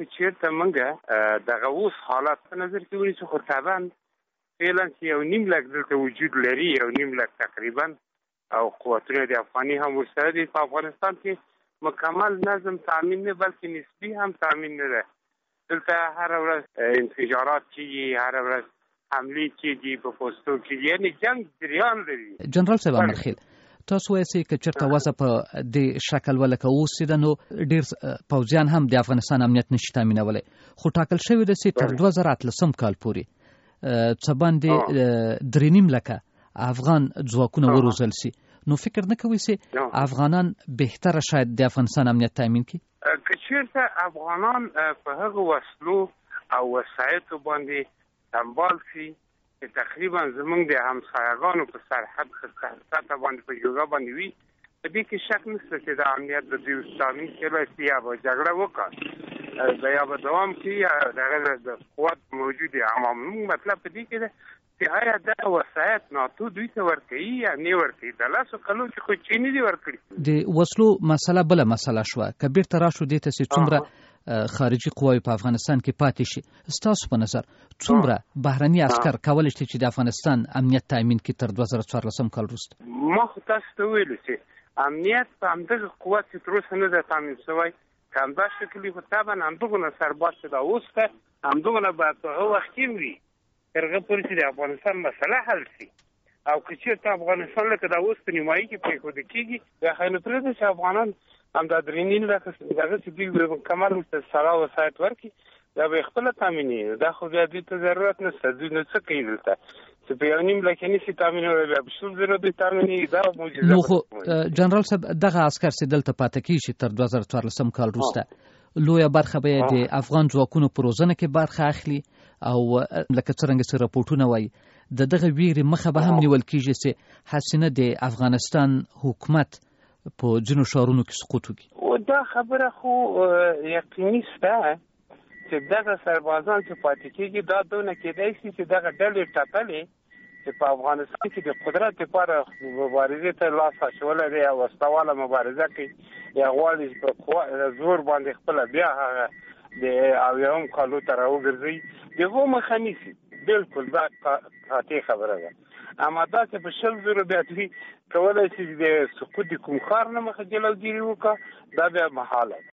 که چیرته موږ دغه اوس حالات په نظر کې ونیسو، خو طبعا فعلا چې 1.5 لک دلته وجود لري، 1.5 لک تقریبا، او قوتونه د افغاني هم ورسره دي. په افغانستان کې مکمل نظم تامین نه بلکې نسبي هم تامین نه ده. دلته هر ورځ انفجارات کېږي، هر ورځ حملې کېږي په پوستو کې، یعنی جنگ جریان لري. جنرال صاحب امرخیل، تاسو وایئ چې چېرته وضع په دې شکل ولکه اوس ده، نو ډېر پوځیان هم د افغانستان امنیت نشي تامینولی، خو ټاکل شوي ده چې تر 2018 کال پورې څه باندې 3.5 لکه افغان ځواکونه وروزل سي. نو فکر نه کوئ چې افغانان بهتره شاید د افغانستان امنیت تامین کړي؟ که چېرته افغانان په هغو وسلو او وسایطو باندې سمبال شي چې تقریبا زمونږ د همسایګانو په سرحد سطح باندې په جوګه باندې وي، په دې کې شک نشته چې د امنیت د دوی تامین کېدای شي، یا به جګړه وکړي یا به دوام کړي، یا دغه د قوت موجود عموم. مطلب په دې کې ده چې آیا دا وسایط ناتو دوی ته ورکوي یا نه ورکوي. د 10 کلو چې خو چین دي ورکړي. د وسلو مسله بله مسله شوه، که بیرته راشو دې ته چې څومره خارجي قواوې په افغانستان کې پاتې شي، ستاسو په نظر څومره بهرني عسکر کولی شي چې د افغانستان امنیت تامین کړي تر 2014 کال وروسته؟ ما خو تاسو ته ویلو چې امنیت په همدغه قوت چې تر اوسه نه ده تامین شوی، که همدا شکل وي، خو طبعا همدغونه سرباز چې دا اوس ده، همدغونه باید په هغه وخت کې وي تر هغه پورې چې د افغانستان مسله حل شي. او که چېرته افغانستان لکه دا اوس په نیمایي کې پرېښودل کېږي، بیا خو نو پرېږده چې افغانان همدا 3.5 لکه دغه چې دوی مکمل ورته سلا وسایط ورکړي، دا به یې خپله تامینوي. دا خو بیا دوی ته ضرورت نشته. دوی نو څه کوي دلته چې په 1.5 لک نشي تامینولی، بیا په 100,000 دوی تامینوي. دا معجزه. نو خو جنرال صاحب دغه عسکر چې دلته پاتې کېږي تر 2014 کال وروسته، لویه برخه به یې د افغان ځواکونو په روزنه کې برخه اخلي، او لکه څرنګه چې راپورټونه وایي د دغه ویرې مخه به هم نیول کېږي چې حسینه د افغانستان حکومت په ځینو ښارونو کې سقوط وکړي. دا خبره خو یقیني شته چې دغه سربازان چې پاتې کېږي، دا دونه کېدای شي چې دغه ډلې ټپلې چې په افغانستان کې د قدرت لپاره مبارزې ته لاس اچولی دی او وسله مبارزه کوي، یا غواړي په زور باندې خپله بیا هغه د 80 کالو ته راوګرځي، د هغو مخه نیسي. بلکل دا قاطع خبره ده. اما دا چې په 100,000 بیا دوی کولی شي د سقوط د کوم ښار نه مخه جلوګیري وکړه، دا بیا محاله ده.